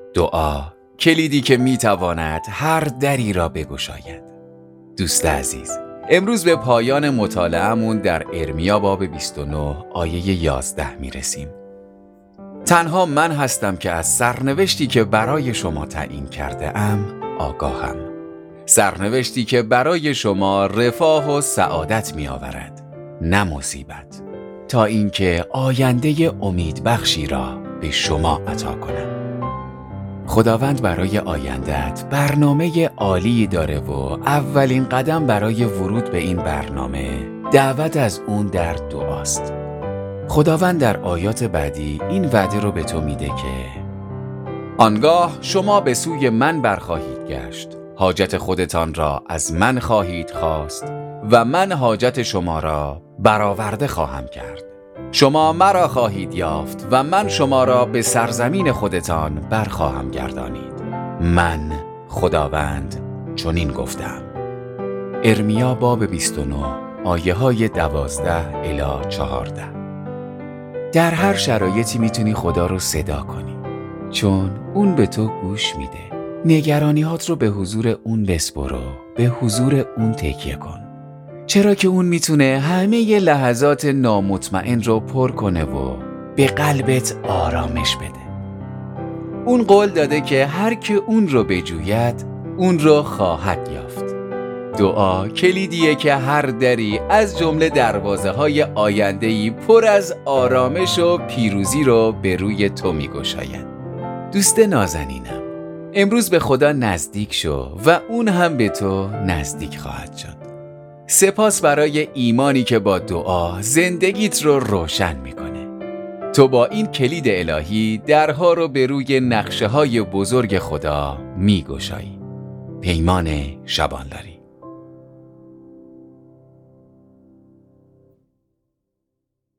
دعا کلیدی که میتواند هر دری را بگشاید. دوست عزیز، امروز به پایان مطالعه‌مون در ارمیا باب 29 آیه 11 میرسیم. تنها من هستم که از سرنوشتی که برای شما تعیین کرده ام آگاهم. سرنوشتی که برای شما رفاه و سعادت می آورد، نه مصیبت، تا اینکه آینده امیدبخشی را به شما عطا کنم. خداوند برای آینده‌ات برنامه عالی داره و اولین قدم برای ورود به این برنامه دعوت از اون در دعاست. خداوند در آیات بعدی این وعده رو به تو میده که آنگاه شما به سوی من برخواهید گشت، حاجت خودتان را از من خواهید خواست و من حاجت شما را برآورده خواهم کرد. شما مرا خواهید یافت و من شما را به سرزمین خودتان برخواهم گردانید. من خداوند چنین گفتم. ارمیا باب 29 آیه های 12 الی 14. در هر شرایطی میتونی خدا رو صدا کنی، چون اون به تو گوش میده. نگرانیات رو به حضور اون بسپر و به حضور اون تکیه کن، چرا که اون میتونه همه لحظات نامطمئن رو پر کنه و به قلبت آرامش بده. اون قول داده که هر که اون رو بجوید اون رو خواهد یافت. دعا کلیدیه که هر دری از جمله دروازه های آینده‌ای پر از آرامش و پیروزی رو به روی تو میگشاید. دوست نازنینم، امروز به خدا نزدیک شو و اون هم به تو نزدیک خواهد شد. سپاس برای ایمانی که با دعا زندگیت رو روشن میکنه. تو با این کلید الهی درها رو به روی نقشه های بزرگ خدا میگشایی. پیمان شبانلاری.